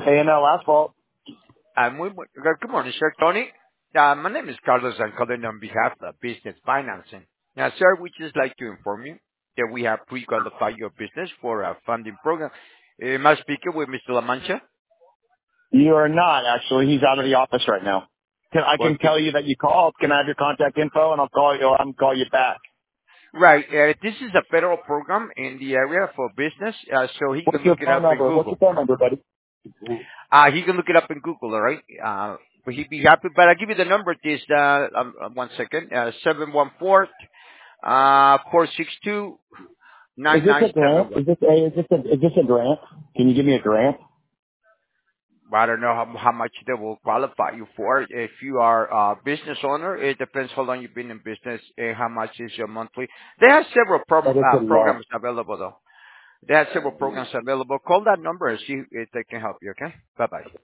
A&L Asphalt. Good morning, sir. Tony. My name is Carlos. I'm calling on behalf of Business Financing. Now, sir, we just like to inform you that we have pre-qualified your business for a funding program. Am I speaking with Mr. La Mancha? You are not, actually. He's out of the office right now. I can Okay. tell you that you called. Can I have your contact info, and I'll call you back. Right. This is a federal program in the area for business, so he What's can your look it phone up in number? What's your Google. phone number, buddy? He can look it up in Google, all right? But he'd be happy. But I'll give you the number. This, 1 second, 714 462 Is this a grant? 9971. Is this a grant? Can you give me a grant? I don't know how much they will qualify you for. If you are a business owner, it depends how long you've been in business and how much is your monthly. They have several That is pretty low. programs available, though. They have several programs available. Call that number and see if they can help you, okay? Bye-bye.